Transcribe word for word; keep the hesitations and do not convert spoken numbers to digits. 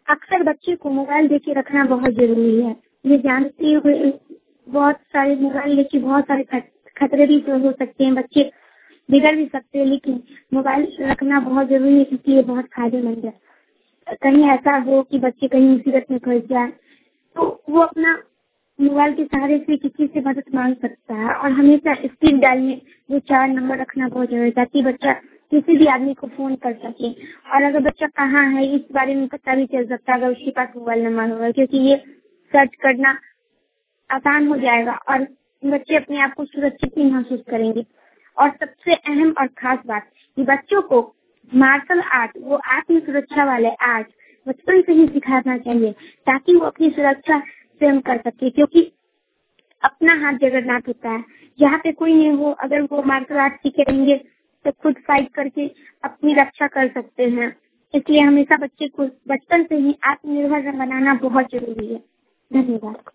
अक्सर बच्चे को मोबाइल देके रखना बहुत जरूरी है। ये जानते हुए बहुत सारे मोबाइल लेके बहुत सारे खतरे भी हो सकते हैं, बच्चे बिगड़ भी सकते हैं, लेकिन मोबाइल रखना बहुत जरूरी है क्योंकि ये बहुत फायदेमंद है। कहीं ऐसा हो कि बच्चे कहीं मुसीबत में फंस जाए तो वो अपना मोबाइल के सहारे से किसी से मदद मांग सकता है। और हमेशा स्क्रीन डायल में वो चार नंबर रखना बहुत जरूरी है ताकि बच्चा किसी भी आदमी को फोन कर सके। और अगर बच्चा कहाँ है इस बारे में पता भी चल सकता है अगर उसके पास मोबाइल नंबर होगा, क्योंकि ये सर्च करना आसान हो जाएगा और बच्चे अपने आप को सुरक्षित भी महसूस करेंगे। और सबसे अहम और खास बात कि बच्चों को मार्शल आर्ट, वो आत्म सुरक्षा वाले आर्ट बचपन से ही सिखाना चाहिए ताकि वो अपनी सुरक्षा स्वयं कर सके, क्योंकि अपना हाथ जगन्नाथ होता है, यहाँ पे कोई नहीं हो। अगर वो मार्शल आर्ट सीखेंगे तो खुद फाइट करके अपनी रक्षा कर सकते हैं। इसलिए हमेशा बच्चे को बचपन से ही आत्मनिर्भर बनाना बहुत जरूरी है। धन्यवाद।